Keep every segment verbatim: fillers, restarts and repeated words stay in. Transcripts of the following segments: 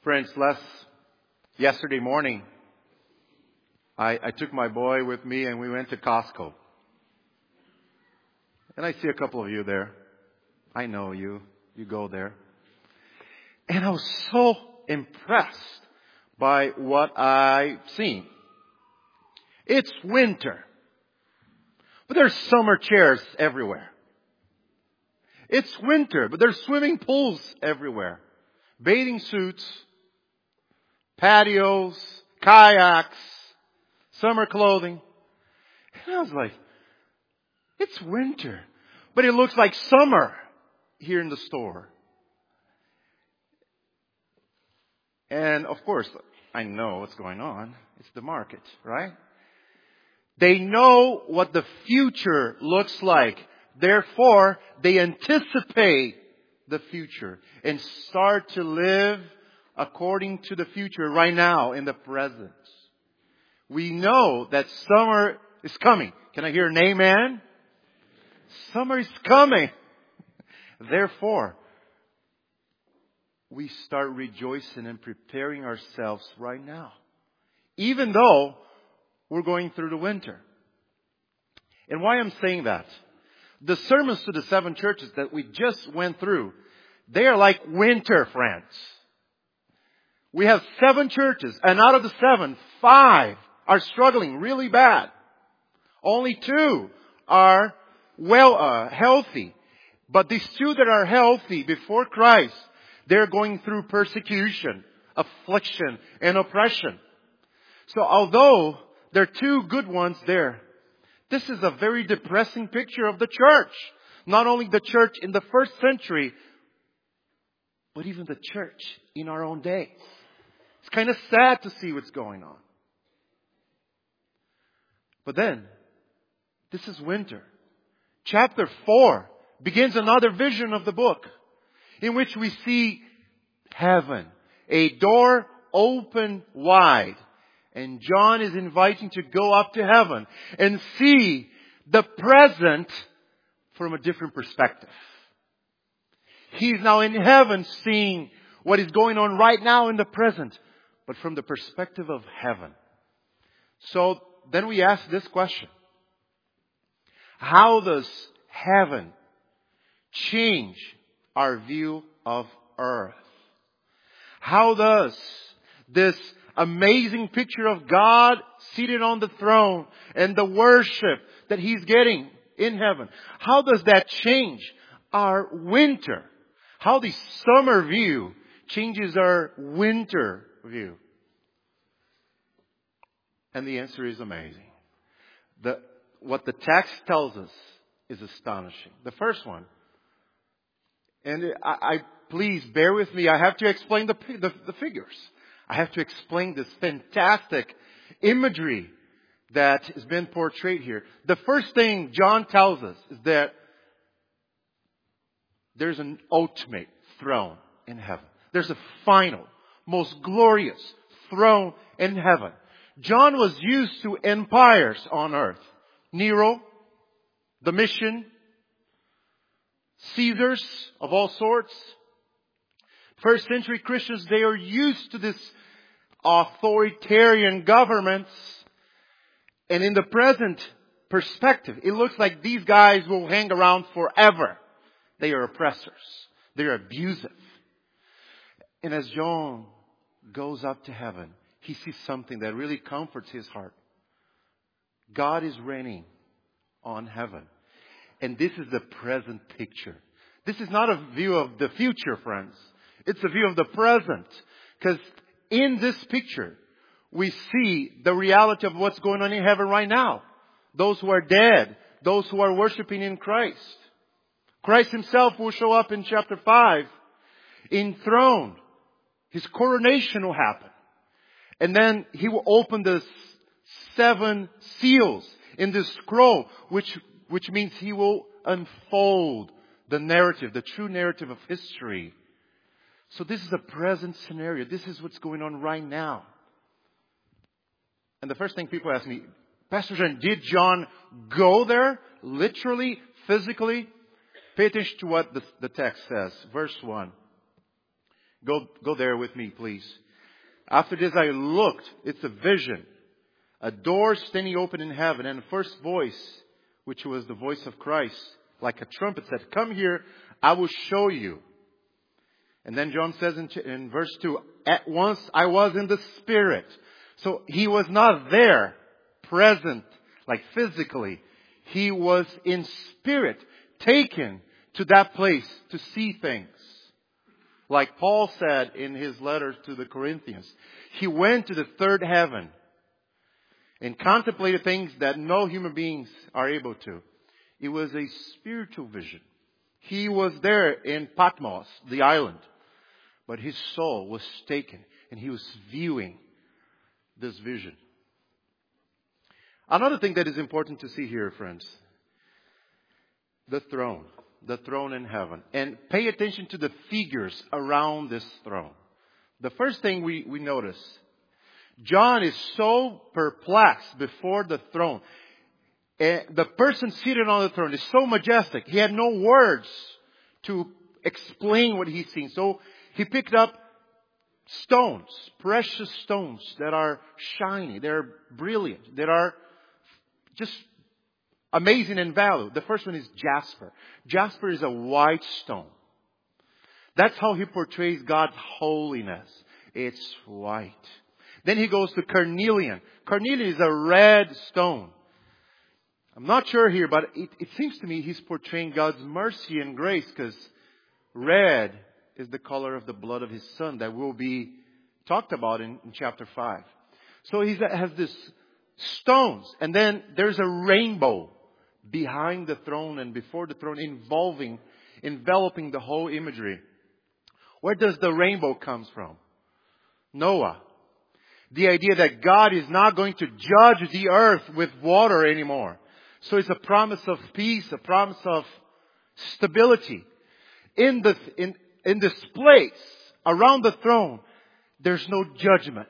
Friends, last yesterday morning, I, I took my boy with me and we went to Costco. And I see a couple of you there. I know you. You go there. And I was so impressed by what I've seen. It's winter. But there's summer chairs everywhere. It's winter, but there's swimming pools everywhere. Bathing suits, patios, kayaks, summer clothing. And I was like, it's winter, but it looks like summer here in the store. And of course, I know what's going on. It's the market, right? They know what the future looks like. Therefore, they anticipate the future and start to live according to the future right now in the present. We know that summer is coming. Can I hear an amen? Summer is coming. Therefore, we start rejoicing and preparing ourselves right now. Even though we're going through the winter. And why I'm saying that? The sermons to the seven churches that we just went through, they are like winter, friends. We have seven churches, and out of the seven, five are struggling really bad. Only two are well, uh, healthy. But these two that are healthy before Christ, they're going through persecution, affliction, and oppression. So although there are two good ones there, this is a very depressing picture of the church. Not only the church in the first century, but even the church in our own day. It's kind of sad to see what's going on. But then, this is winter. Chapter four begins another vision of the book, in which we see heaven, a door open wide. And John is inviting to go up to heaven and see the present from a different perspective. He's now in heaven seeing what is going on right now in the present, but from the perspective of heaven. So then we ask this question. How does heaven change our view of earth? How does this amazing picture of God seated on the throne and the worship that He's getting in heaven, how does that change our winter? How the summer view changes our winter view? And the answer is amazing. The, what the text tells us is astonishing. The first one, and I, I please bear with me, I have to explain the, the, the figures. I have to explain this fantastic imagery that has been portrayed here. The first thing John tells us is that there's an ultimate throne in heaven. There's a final, most glorious throne in heaven. John was used to empires on earth. Nero, Domitian, Caesars of all sorts. First century Christians, they are used to this authoritarian governments. And in the present perspective, it looks like these guys will hang around forever. They are oppressors. They are abusive. And as John goes up to heaven, he sees something that really comforts his heart. God is reigning on heaven. And this is the present picture. This is not a view of the future, friends. It's a view of the present. Because in this picture, we see the reality of what's going on in heaven right now. Those who are dead. Those who are worshiping in Christ. Christ Himself will show up in chapter five. Enthroned. His coronation will happen. And then He will open the seven seals in this scroll. Which, which means He will unfold the narrative, the true narrative of history. So this is a present scenario. This is what's going on right now. And the first thing people ask me, Pastor John, did John go there? Literally, physically? Pay attention to what the, the text says. Verse one. Go, go there with me, please. After this I looked. It's a vision. A door standing open in heaven. And the first voice, which was the voice of Christ, like a trumpet, said, "Come here, I will show you." And then John says in, in verse two, "At once I was in the Spirit." So he was not there, present, like physically. He was in spirit, taken to that place to see things. Like Paul said in his letter to the Corinthians, he went to the third heaven and contemplated things that no human beings are able to. It was a spiritual vision. He was there in Patmos, the island, but his soul was taken and he was viewing this vision. Another thing that is important to see here, friends, the throne, the throne in heaven. And pay attention to the figures around this throne. The first thing we, we notice, John is so perplexed before the throne. And the person seated on the throne is so majestic. He had no words to explain what he's seen. So he picked up stones, precious stones that are shiny, they're brilliant, that are just amazing in value. The first one is jasper. Jasper is a white stone. That's how he portrays God's holiness. It's white. Then he goes to carnelian. Carnelian is a red stone. I'm not sure here, but it, it seems to me he's portraying God's mercy and grace, because red is the color of the blood of His Son that will be talked about in, in chapter five. So he has this stones, and then there's a rainbow behind the throne and before the throne, involving, enveloping the whole imagery. Where does the rainbow comes from? Noah. The idea that God is not going to judge the earth with water anymore. So it's a promise of peace, a promise of stability. In the, in, in this place, around the throne, there's no judgment.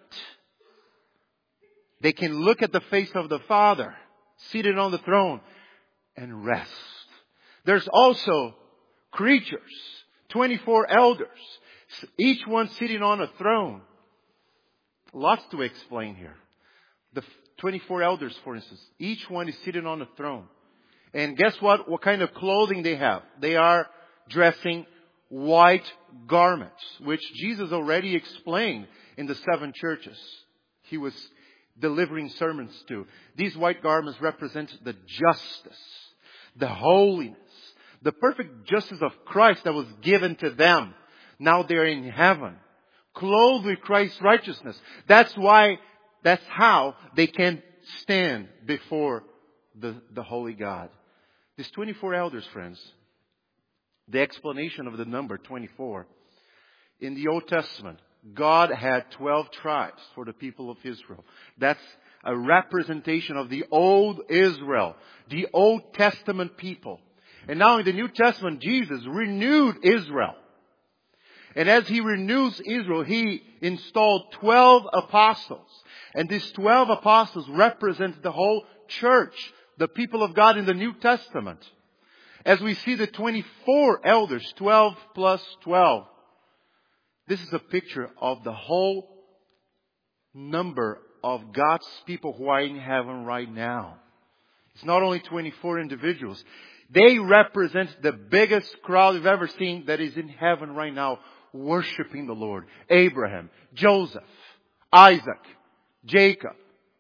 They can look at the face of the Father, seated on the throne, and rest. There's also creatures, twenty-four elders, each one sitting on a throne. Lots to explain here. The twenty-four elders, for instance, each one is sitting on a throne. And guess what? What kind of clothing they have? They are dressing white garments, which Jesus already explained in the seven churches He was delivering sermons to. These white garments represent the justice, the holiness, the perfect justice of Christ that was given to them. Now they're in heaven, clothed with Christ's righteousness. That's why, that's how they can stand before the, the holy God. These twenty-four elders, friends, the explanation of the number twenty-four. In the Old Testament, God had twelve tribes for the people of Israel. That's a representation of the old Israel, the Old Testament people. And now in the New Testament, Jesus renewed Israel. And as He renews Israel, He installed twelve apostles. And these twelve apostles represent the whole church, the people of God in the New Testament. As we see the twenty-four elders, twelve plus twelve. This is a picture of the whole number of God's people who are in heaven right now. It's not only twenty-four individuals. They represent the biggest crowd we've ever seen that is in heaven right now, worshiping the Lord. Abraham, Joseph, Isaac, Jacob.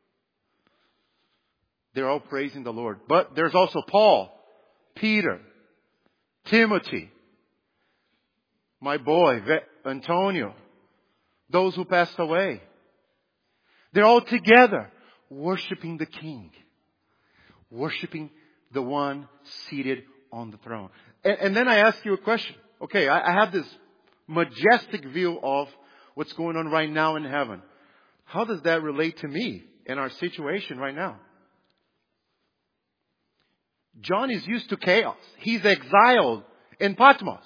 They're all praising the Lord. But there's also Paul, Peter, Timothy, my boy, Antonio, those who passed away. They're all together worshiping the King, worshiping the one seated on the throne. And, and then I ask you a question. Okay, I, I have this majestic view of what's going on right now in heaven. How does that relate to me and our situation right now? John is used to chaos. He's exiled in Patmos.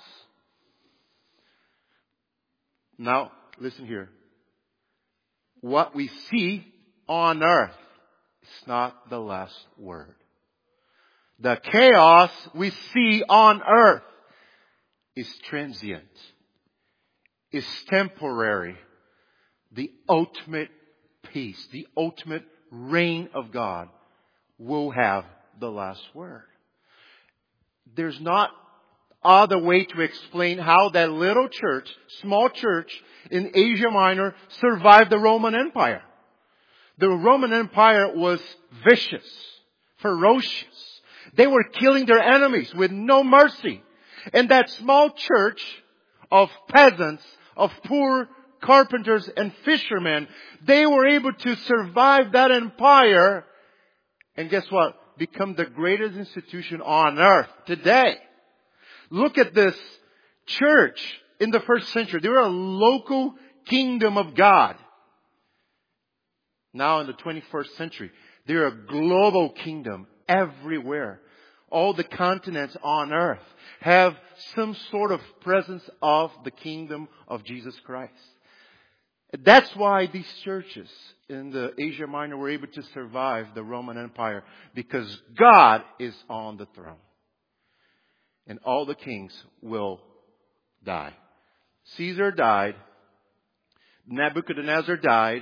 Now, listen here. What we see on earth is not the last word. The chaos we see on earth is transient. is temporary. The ultimate peace, the ultimate reign of God will have the last word. There's not other way to explain how that little church, small church in Asia Minor survived the Roman Empire. The Roman Empire was vicious, ferocious. They were killing their enemies with no mercy. And that small church of peasants, of poor carpenters and fishermen, they were able to survive that empire. And guess what? Become the greatest institution on earth today. Look at this church in the first century. They were a local kingdom of God. Now in the twenty-first century, they're a global kingdom everywhere. All the continents on earth have some sort of presence of the kingdom of Jesus Christ. That's why these churches in the Asia Minor were able to survive the Roman Empire, because God is on the throne. And all the kings will die. Caesar died. Nebuchadnezzar died.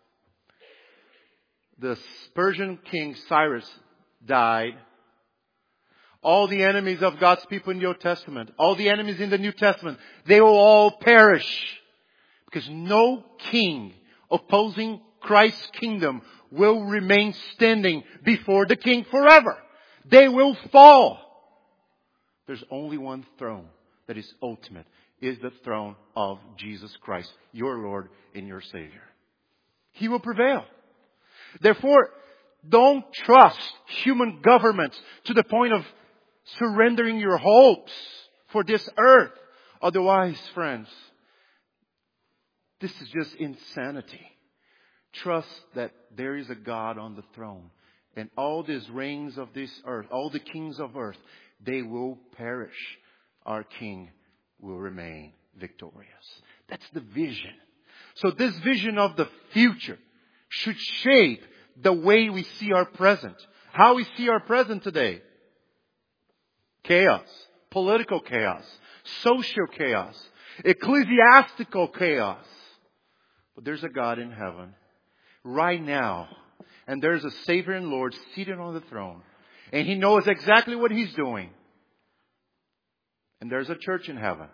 The Persian king Cyrus died. All the enemies of God's people in the Old Testament, all the enemies in the New Testament, they will all perish. Because no king opposing Christ's kingdom will remain standing before the king forever. They will fall. There's only one throne that is ultimate, is the throne of Jesus Christ, your Lord and your Savior. He will prevail. Therefore, don't trust human governments to the point of surrendering your hopes for this earth. Otherwise, friends, this is just insanity. Trust that there is a God on the throne. And all these reigns of this earth, all the kings of earth, they will perish. Our King will remain victorious. That's the vision. So this vision of the future should shape the way we see our present. How we see our present today. Chaos. Political chaos. Social chaos. Ecclesiastical chaos. But there's a God in heaven right now. And there's a Savior and Lord seated on the throne. And He knows exactly what He's doing. And there's a church in heaven.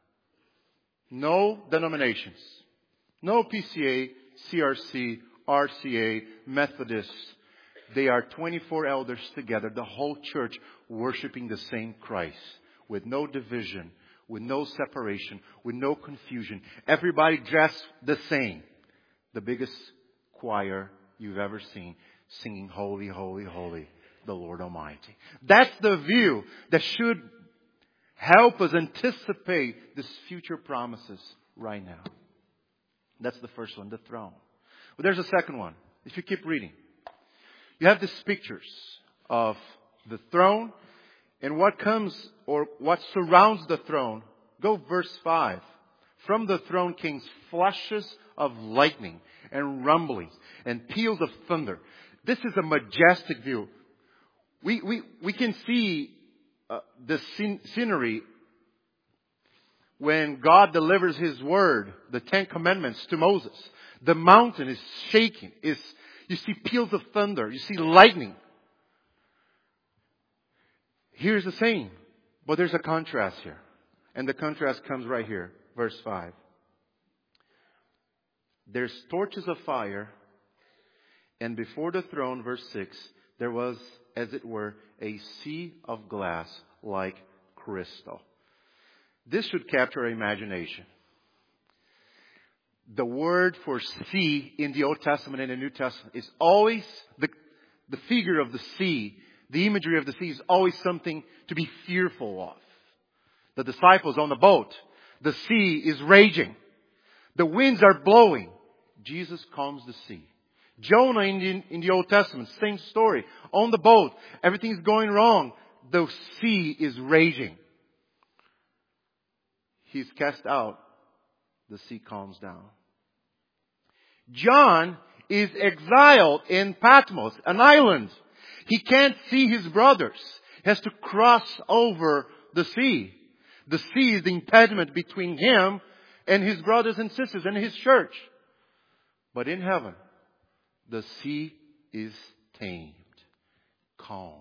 No denominations. No P C A, C R C, R C A, Methodists. They are twenty-four elders together. The whole church worshiping the same Christ. With no division. With no separation. With no confusion. Everybody dressed the same. The biggest choir you've ever seen. Singing holy, holy, holy. The Lord Almighty. That's the view that should help us anticipate these future promises right now. That's the first one, the throne. But there's a second one. If you keep reading. You have these pictures of the throne and what comes or what surrounds the throne. Go verse five. From the throne came flashes of lightning and rumblings and peals of thunder. This is a majestic view. We, we, we can see uh, the scen- scenery when God delivers His word, the Ten Commandments to Moses. The mountain is shaking. Is You see peals of thunder. You see lightning. Here's the same. But there's a contrast here. And the contrast comes right here. Verse five. There's torches of fire. And before the throne, verse six, there was, as it were, a sea of glass like crystal. This should capture our imagination. The word for sea in the Old Testament and the New Testament is always, the, the figure of the sea, the imagery of the sea is always something to be fearful of. The disciples on the boat, the sea is raging. The winds are blowing. Jesus calms the sea. Jonah in the, in the Old Testament, same story. On the boat, everything's going wrong. The sea is raging. He's cast out. The sea calms down. John is exiled in Patmos, an island. He can't see his brothers. He has to cross over the sea. The sea is the impediment between him and his brothers and sisters and his church. But in heaven, the sea is tamed, calm.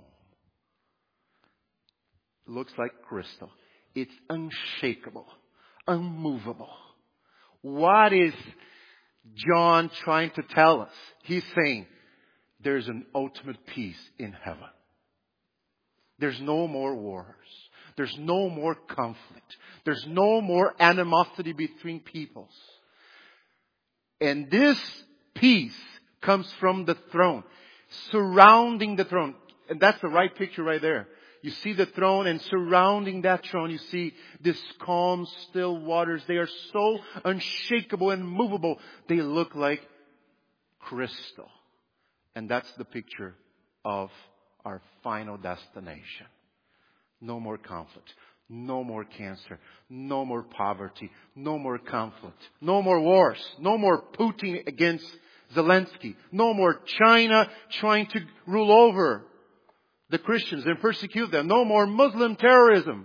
It looks like crystal. It's unshakable, unmovable. What is John trying to tell us? He's saying there's an ultimate peace in heaven. There's no more wars. There's no more conflict. There's no more animosity between peoples. And this peace comes from the throne, surrounding the throne. And that's the right picture right there. You see the throne, and surrounding that throne you see this calm, still waters. They are so unshakable and movable. They look like crystal. And that's the picture of our final destination. No more conflict. No more cancer. No more poverty. No more conflict. No more wars. No more Putin against Zelensky. No more China trying to rule over the Christians and persecute them. No more Muslim terrorism.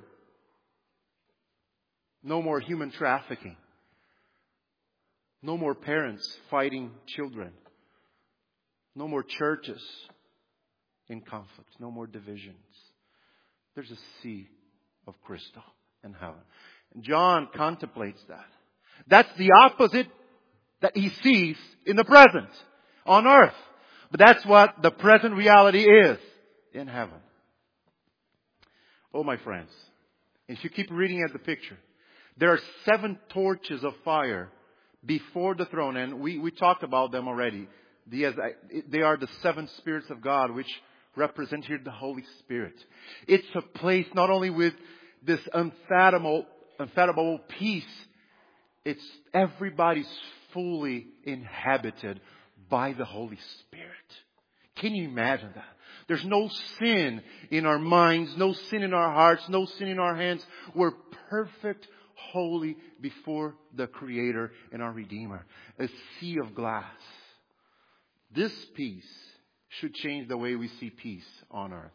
No more human trafficking. No more parents fighting children. No more churches in conflict. No more divisions. There's a sea of crystal in heaven. And John contemplates that. That's the opposite that he sees in the present on earth. But that's what the present reality is in heaven. Oh, my friends, if you keep reading at the picture, there are seven torches of fire before the throne, and we, we talked about them already. The, they are the seven spirits of God, which represent here the Holy Spirit. It's a place not only with this unfathomable, unfathomable peace, it's everybody's fully inhabited by the Holy Spirit. Can you imagine that? There's no sin in our minds, no sin in our hearts, no sin in our hands. We're perfect, holy before the Creator and our Redeemer. A sea of glass. This peace should change the way we see peace on earth.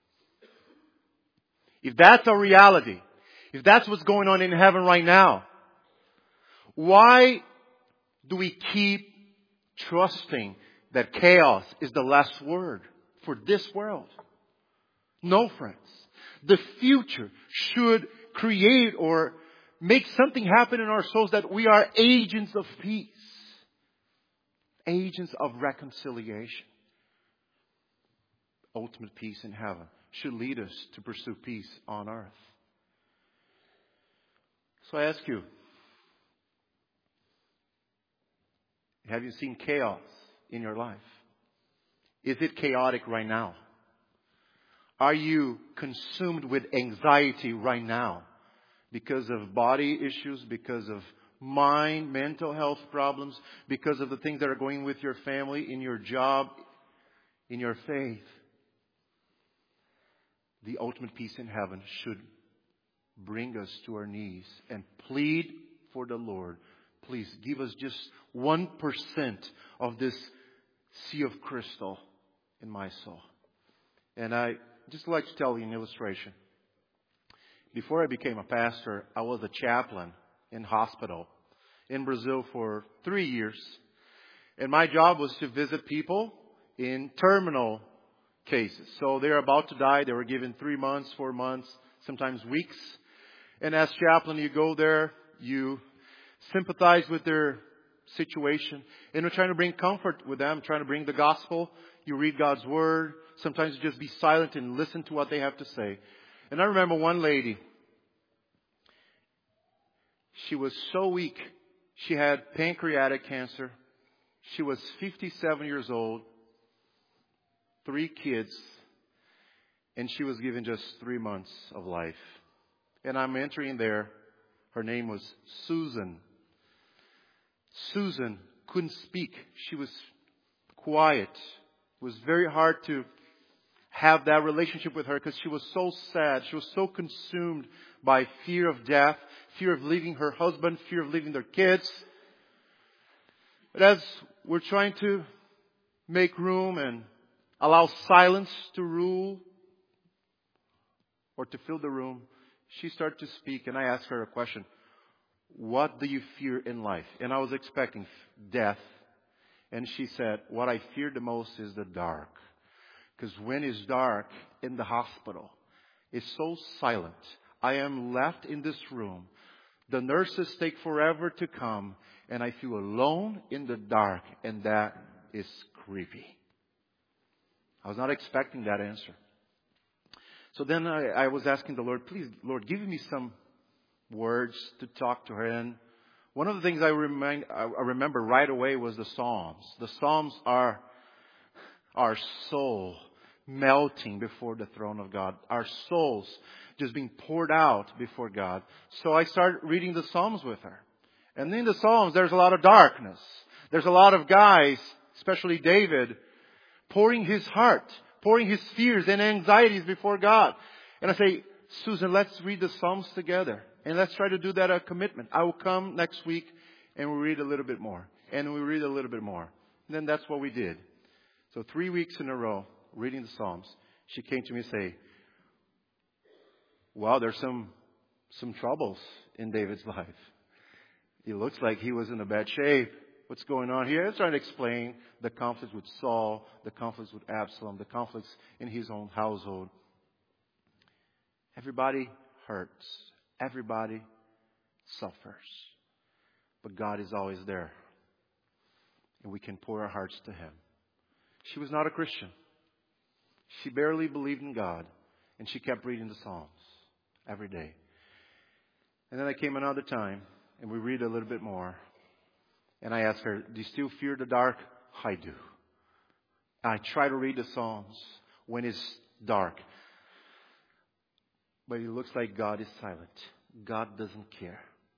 If that's our reality, if that's what's going on in heaven right now, why do we keep trusting that chaos is the last word for this world? No, friends. The future should create or make something happen in our souls that we are agents of peace. Agents of reconciliation. Ultimate peace in heaven should lead us to pursue peace on earth. So I ask you, have you seen chaos in your life? Is it chaotic right now? Are you consumed with anxiety right now because of body issues, because of mind, mental health problems, because of the things that are going with your family, in your job, in your faith? The ultimate peace in heaven should bring us to our knees and plead for the Lord. Please give us just one percent of this sea of crystal in my soul. And I just like to tell you an illustration. Before I became a pastor, I was a chaplain in hospital in Brazil for three years. And my job was to visit people in terminal cases. So they're about to die. They were given three months, four months, sometimes weeks. And as chaplain, you go there, you sympathize with their situation, and you're trying to bring comfort with them, trying to bring the gospel. You read God's Word. Sometimes you just be silent and listen to what they have to say. And I remember one lady. She was so weak. She had pancreatic cancer. She was fifty-seven years old. Three kids. And she was given just three months of life. And I'm entering there. Her name was Susan. Susan couldn't speak. She was quiet. It was very hard to have that relationship with her because she was so sad. She was so consumed by fear of death, fear of leaving her husband, fear of leaving their kids. But as we're trying to make room and allow silence to rule or to fill the room, she started to speak, and I asked her a question. what do you fear in life? And I was expecting death. And she said, what I fear the most is the dark. Because when it's dark in the hospital, it's so silent. I am left in this room. The nurses take forever to come. And I feel alone in the dark. And that is creepy. I was not expecting that answer. So then I, I was asking the Lord, please, Lord, give me some words to talk to her. And one of the things I, remind, I remember right away was the Psalms. The Psalms are our soul melting before the throne of God. Our souls just being poured out before God. So I started reading the Psalms with her. And in the Psalms, there's a lot of darkness. There's a lot of guys, especially David, pouring his heart, pouring his fears and anxieties before God. And I say, Susan, let's read the Psalms together. And let's try to do that a commitment. I will come next week and we'll read a little bit more. And we read a little bit more. And then that's what we did. So three weeks in a row, reading the Psalms, she came to me and say, wow, there's some, some troubles in David's life. It looks like he was in a bad shape. What's going on here? I was trying to explain the conflicts with Saul, the conflicts with Absalom, the conflicts in his own household. Everybody hurts. Everybody suffers. But God is always there. And we can pour our hearts to Him. She was not a Christian. She barely believed in God. And she kept reading the Psalms every day. And then I came another time and we read a little bit more. And I asked her, do you still fear the dark? I do. I try to read the Psalms when it's dark. But it looks like God is silent. God doesn't care.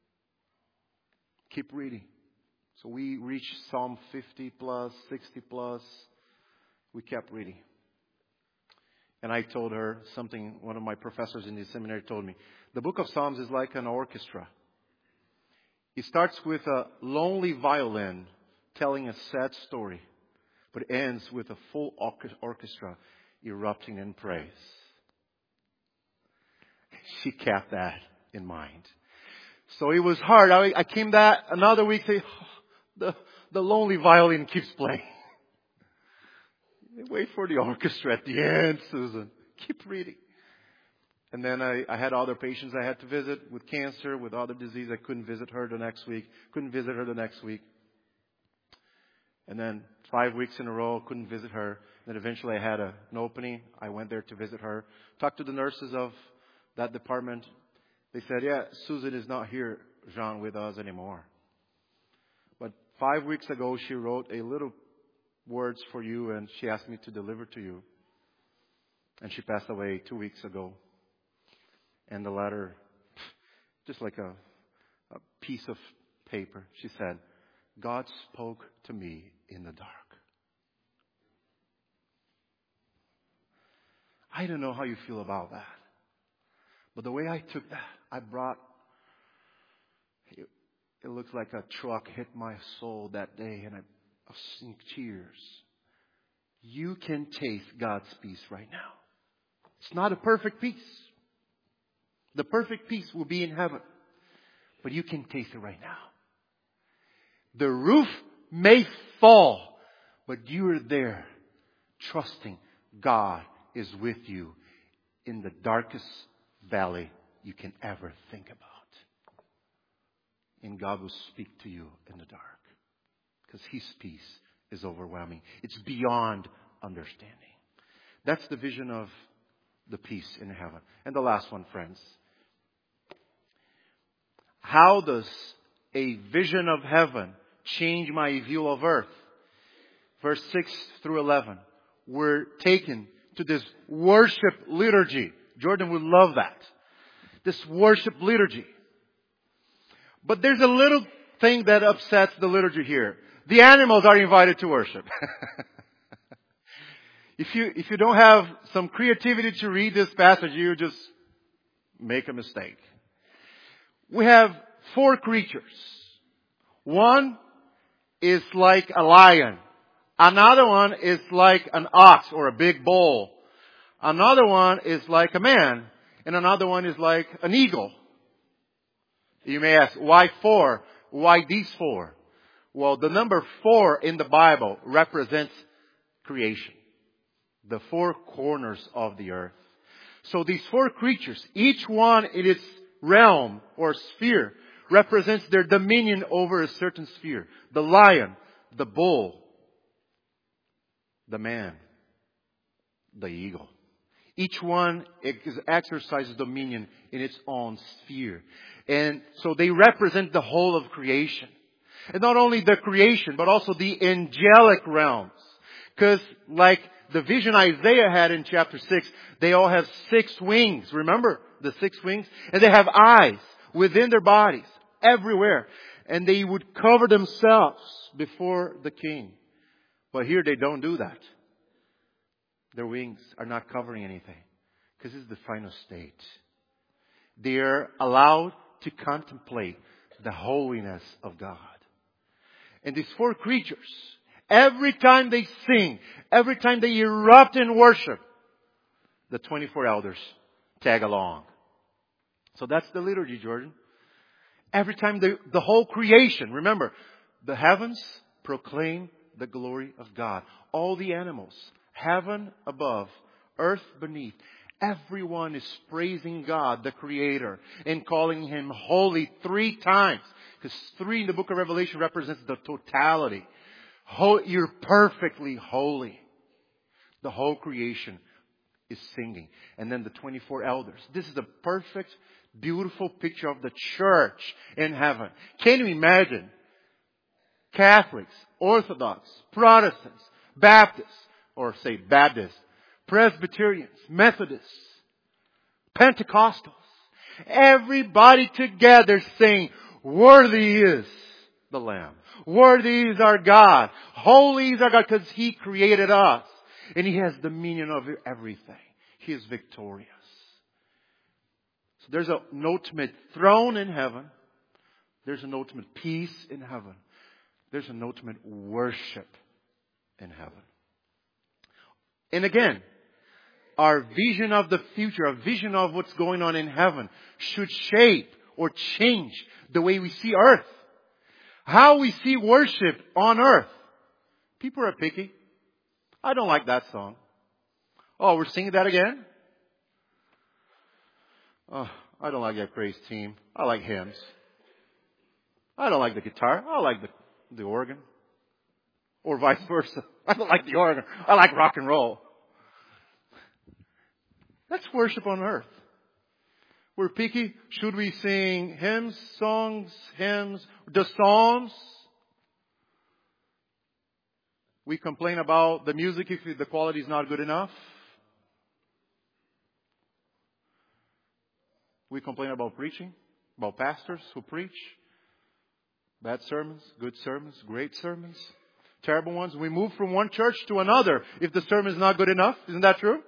Keep reading. So we reached Psalm fifty plus, sixty plus. We kept reading. And I told her something one of my professors in the seminary told me. The book of Psalms is like an orchestra. It starts with a lonely violin telling a sad story, but it ends with a full orchestra erupting in praise. She kept that in mind. So it was hard. I, I came that another week say, oh, the, the lonely violin keeps playing. Wait for the orchestra at the end, Susan. Keep reading. And then I, I had other patients I had to visit with cancer, with other disease. I couldn't visit her the next week. Couldn't visit her the next week. And then five weeks in a row, couldn't visit her. Then eventually I had a, an opening. I went there to visit her. Talked to the nurses of that department. They said, yeah, Susan is not here, Jean, with us anymore. But five weeks ago, she wrote a little words for you and she asked me to deliver to you. And she passed away two weeks ago. And the letter, just like a, a piece of paper, she said, God spoke to me in the dark. I don't know how you feel about that. But the way I took that, I brought, it, it looks like a truck hit my soul that day and I, I was seeing tears. You can taste God's peace right now. It's not a perfect peace. The perfect peace will be in heaven. But you can taste it right now. The roof may fall, but you are there trusting God is with you in the darkest valley you can ever think about. And God will speak to you in the dark. Because His peace is overwhelming. It's beyond understanding. That's the vision of the peace in heaven. And the last one, friends. How does a vision of heaven change my view of earth? Verse six through eleven. We're taken to this worship liturgy. Jordan would love that. This worship liturgy. But there's a little thing that upsets the liturgy here. The animals are invited to worship. If you, if you don't have some creativity to read this passage, you just make a mistake. We have four creatures. One is like a lion. Another one is like an ox or a big bull. Another one is like a man. And another one is like an eagle. You may ask, why four? Why these four? Well, the number four in the Bible represents creation. The four corners of the earth. So these four creatures, each one in its realm or sphere, represents their dominion over a certain sphere. The lion, the bull, the man, the eagle. Each one exercises dominion in its own sphere. And so they represent the whole of creation. And not only the creation, but also the angelic realms. Because like the vision Isaiah had in chapter six, they all have six wings. Remember the six wings? And they have eyes within their bodies, everywhere. And they would cover themselves before the king. But here they don't do that. Their wings are not covering anything. Because this is the final state. They are allowed to contemplate the holiness of God. And these four creatures, every time they sing, every time they erupt in worship, the twenty-four elders tag along. So that's the liturgy, Jordan. Every time the, the whole creation, remember, the heavens proclaim the glory of God. All the animals, heaven above, earth beneath, everyone is praising God, the Creator, and calling Him holy three times. Because three in the book of Revelation represents the totality. You're perfectly holy. The whole creation is singing. And then the twenty-four elders. This is a perfect, beautiful picture of the church in heaven. Can you imagine? Catholics, Orthodox, Protestants, Baptists, or say Baptists, Presbyterians, Methodists, Pentecostals. Everybody together saying, worthy is the Lamb. Worthy is our God. Holy is our God because He created us. And He has dominion over everything. He is victorious. So there's an ultimate throne in heaven. There's an ultimate peace in heaven. There's an ultimate worship in heaven. And again, our vision of the future, our vision of what's going on in heaven should shape or change the way we see earth. How we see worship on earth. People are picky. I don't like that song. Oh, we're singing that again? Oh, I don't like that praise team. I like hymns. I don't like the guitar. I like the, the organ. Or vice versa. I don't like the organ. I like rock and roll. That's worship on earth. We're picky. Should we sing hymns, songs, hymns, the Psalms? We complain about the music if the quality is not good enough. We complain about preaching, about pastors who preach. Bad sermons, good sermons, great sermons, terrible ones. We move from one church to another if the sermon is not good enough. Isn't that true?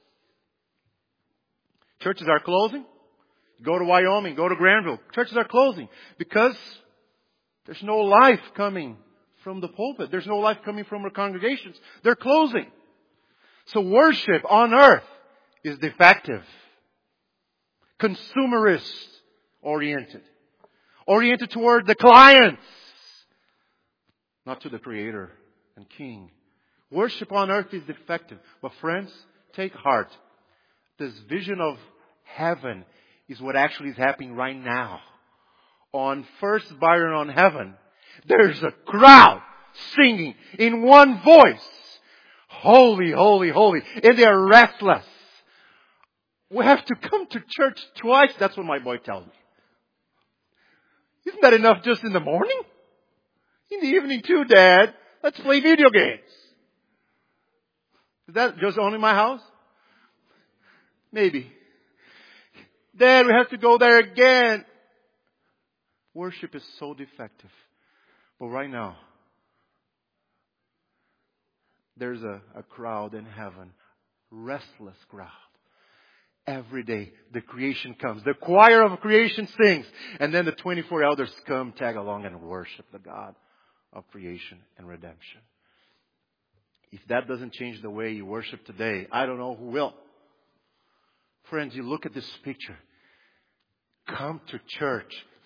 Churches are closing. Go to Wyoming, go to Granville. Churches are closing because there's no life coming from the pulpit. There's no life coming from our congregations. They're closing. So worship on earth is defective. Consumerist oriented. Oriented toward the clients. Not to the Creator and King. Worship on earth is defective. But friends, take heart. This vision of heaven is what actually is happening right now. On First Byron on heaven, there's a crowd singing in one voice. Holy, holy, holy. And they are restless. We have to come to church twice. That's what my boy tells me. Isn't that enough just in the morning? In the evening too, Dad. Let's play video games. Is that just only my house? Maybe. Dad, we have to go there again. Worship is so defective. But right now, there's a, a crowd in heaven. Restless crowd. Every day, the creation comes. The choir of creation sings. And then the twenty-four elders come, tag along, and worship the God of creation and redemption. If that doesn't change the way you worship today, I don't know who will. Friends, you look at this picture. Come to church.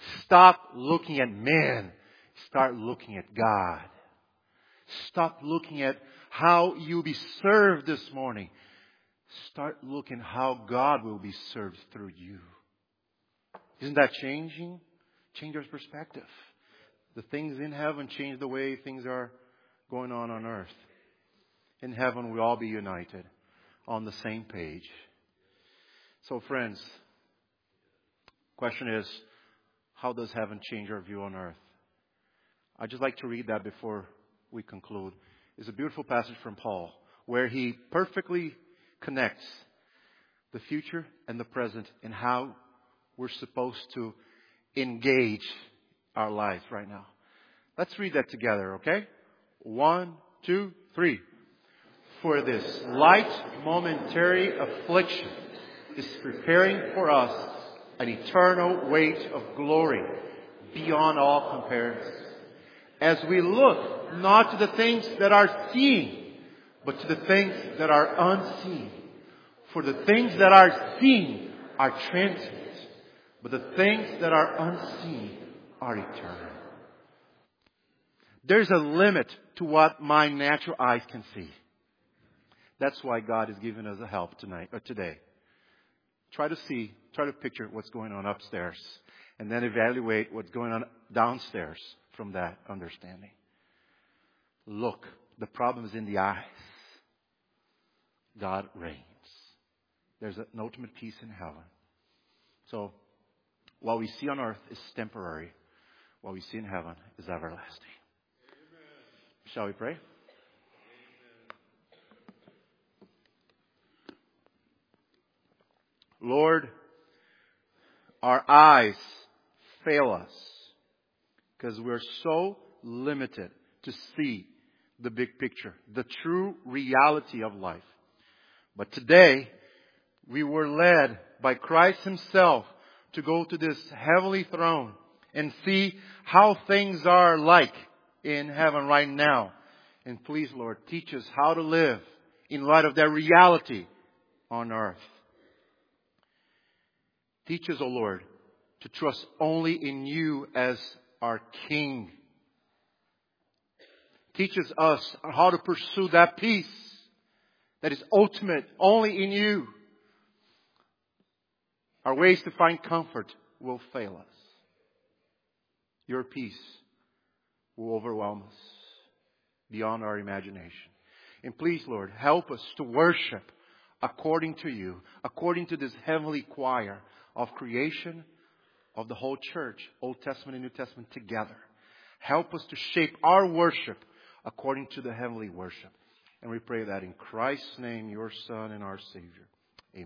Stop looking at man. Start looking at God. Stop looking at how you'll be served this morning. Start looking how God will be served through you. Isn't that changing? Change your perspective. The things in heaven change the way things are going on on earth. In heaven, we'll all be united on the same page. So friends, question is, how does heaven change our view on earth? I'd just like to read that before we conclude. It's a beautiful passage from Paul where he perfectly connects the future and the present and how we're supposed to engage our lives right now. Let's read that together, okay? One, two, three. For this light momentary affliction is preparing for us an eternal weight of glory beyond all comparison. As we look not to the things that are seen, but to the things that are unseen. For the things that are seen are transient, but the things that are unseen are eternal. There's a limit to what my natural eyes can see. That's why God has given us a help tonight or today. Try to see, try to picture what's going on upstairs, and then evaluate what's going on downstairs from that understanding. Look, the problem is in the eyes. God reigns. There's an ultimate peace in heaven. So, what we see on earth is temporary. What we see in heaven is everlasting. Amen. Shall we pray? Amen. Lord, our eyes fail us because we're so limited to see the big picture, the true reality of life. But today, we were led by Christ Himself to go to this heavenly throne and see how things are like in heaven right now. And please, Lord, teach us how to live in light of that reality on earth. Teach us, O Lord, to trust only in You as our King. Teaches us how to pursue that peace that is ultimate only in You. Our ways to find comfort will fail us. Your peace will overwhelm us beyond our imagination. And please, Lord, help us to worship according to You, according to this heavenly choir of creation of the whole church, Old Testament and New Testament together. Help us to shape our worship according to the heavenly worship. And we pray that in Christ's name, Your Son and our Savior.